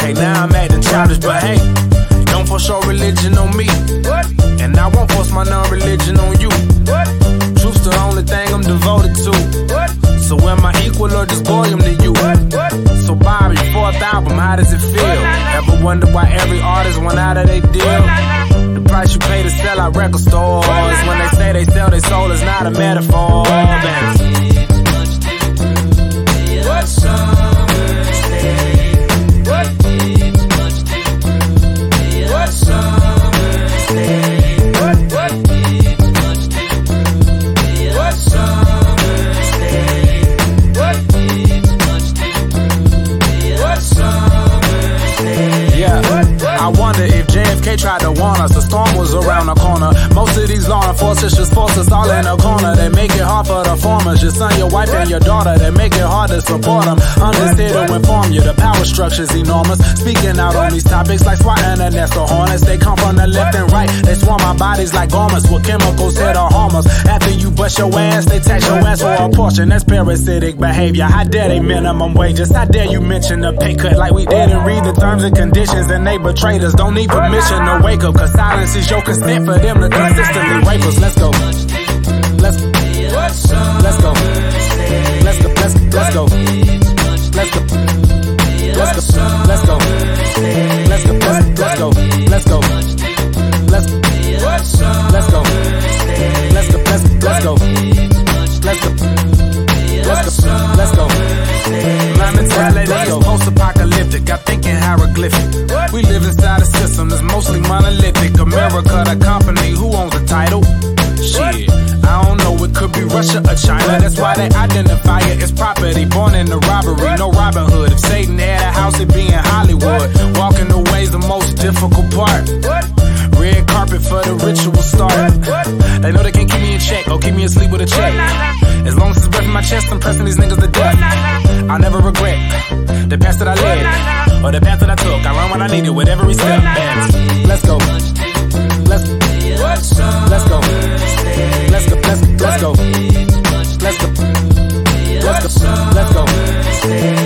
Hey, now I'm acting childish, but hey, don't force your religion on me, and I won't force my non-religion on you. Truth's the only thing I'm devoted to. So am I equal or just goyim to you? So Bobby, fourth album, how does it feel? Ever wonder why every artist went out of their deal? The price you pay to sell out record stores. When they say they sell their soul, it's not a metaphor. What summer's day? What is much different? What summer's day? What is much different? What summer's day? What is much different? What summer's day? Yeah, I wonder if JFK tried to warn us. The storm was around the corner. Most of these law enforcers just force us all in a corner. They make it hard for the farmers. Your son, your wife, and your daughter. They make it hard to support them. I'm just here to inform you. The power structure's enormous. Speaking out on these topics like SWAT and the nest of hornets. They come from the left and right. They swarm our bodies like garments with chemicals here to harm us. After you bust your ass, they tax your ass for a portion. That's parasitic behavior. How dare they minimum wages? How dare you mention the pay cut like we didn't read the terms and conditions and they betrayed us. Don't need permission to wake up, cause silence is your consent for them to consistently rape us. Let's go. Let's go. Let's go. Let's go. Let's go. Let's go. Let's go. Let's go. Let's go. Let's go. Let's go. Let's go. Let's go. Let's go. Let's go. Let's go. Let's go. Let's go. Post-apocalyptic, I'm thinking hieroglyphic. We live inside a system that's mostly monolithic. America, the company, who owns the title? Shit, I don't know, it could be Russia or China. That's why they identify it as property. Born in the robbery, no Robin Hood. If Satan had a house, it'd be in Hollywood. Walking away's the most difficult part. Red carpet for the ritual start. They know they can't keep me in check or keep me asleep with a check. As long as it's breath in my chest, I'm pressing these niggas to death. I'll never regret the path that I led or the path that I took. I learned what I needed with every step. Let's go. Let's go. Let's go. Let's go. Let's go. Let's go. Let's go. Let's go.